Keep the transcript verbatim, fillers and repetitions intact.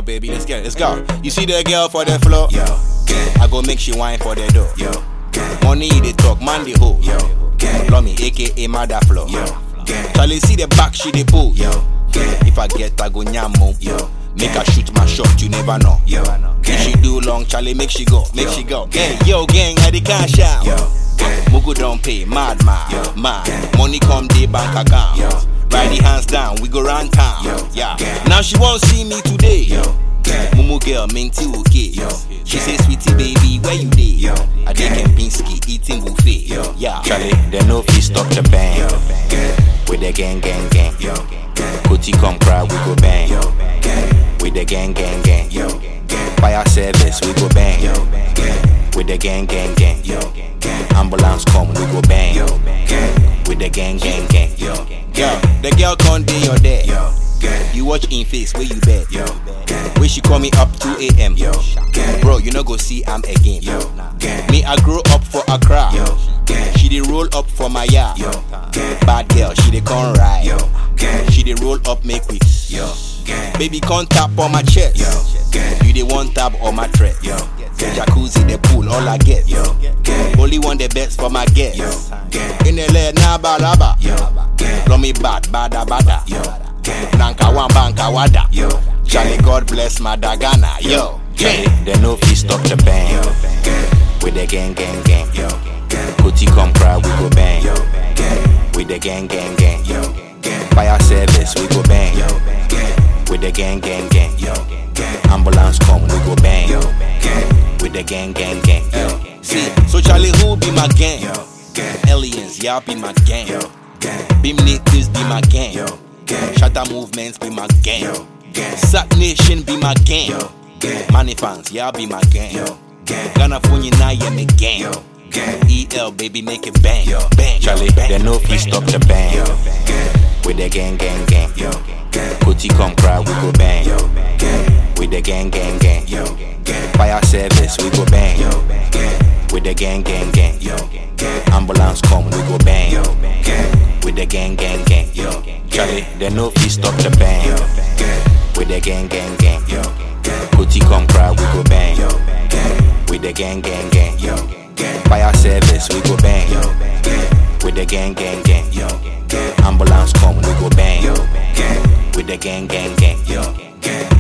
girl, baby, let's get it, let's go. You see the girl for the floor? Yo, I go make she wine for the door. Yo, money they talk, man they hold. Yo, love me, aka Mother Flow. Yo, Charlie see the back she they pull. Yo, if I get I go nyamo. Yo, make her shoot my shot, you never know. Yo, if she do long, Charlie make she go, make she go. Hey, yo, gang, I the cash out. Yo, Mugu don't pay, mad mad, yo, mad. Money come the bank account. Yo, ride the hands down, we go round town. Yo, yeah, now she won't see me today. Yo, Mumu girl, minty okay. Yo, she say, sweetie baby, where you dey? Yo, I dey Kempinski, eating buffet. Yo, yeah, Charlie, they no fee stop the bang. Yo, with the gang, gang, gang. Yo, Kuti come cry, we go bang. Yo, with the gang, gang, gang. Yo, fire service, we go bang. Yo, with the gang, gang, gang. Yo, ambulance come, we go bang. Yo, with the gang, gang, gang. Yo, yo, the girl can't day your day. Yo, you watch in face where you bet. Yo, where she call me up two A M Yo, bro, you no go see I'm again. Yo, me I grew up for Accra. Yo, she dey roll up for my yard. Yo, bad girl, she dey come ride. Yo, she dey roll up make we. Yo, baby come tap on my chest. Yo, you dey one tap on my thread. Yo, jacuzzi the pool all I get. Yo, only one the best for my guests. Yo, in the leg na balaba. Yo, love me bad bada bada. Yo, nanka wan banka wada. Yo, Charlie, God bless my Dagana. Yo, Charlie, they no fee stop the bang. With the gang, gang, gang. Yo, Kuti come cry, we go bang. Yo, with the gang, gang, gang. Yo, fire service, we go bang. Yo, with the gang, gang, gang. Yo, ambulance come, we go bang. Yo, with the gang, gang, gang. Yo, see, so Charlie, who be my gang? Yo, aliens, y'all be my gang. Yo, Beam natives be my gang. Yo, Shatter movements be my gang. Yo, Sack Nation be my gang. Yo, Money fans, y'all be my gang. Yo, Ghana phone you now, yeah, me gang. Yo, E L baby, make it bang. Yo, bang. Charlie, they no fee stop the bang. Yo, with the gang, gang, gang. Yo, Kuti come cry, we go bang. Yo, with the gang, gang, gang. Yo, fire service, we go bang. Yo, with the gang, gang, gang. Yo, ambulance come, we go bang. Yo, with the gang, gang, gang. Yo, Charlie, they no fee stop the bang. Yo, with the gang, gang, gang. Yo, Kuti come cry, we go bang. Yo, with the gang, gang, gang. Yo, fire service, we go bang. Yo, with the gang, gang, gang. Yo, ambulance come, we go bang. Yo, with the gang, gang, gang. Yo.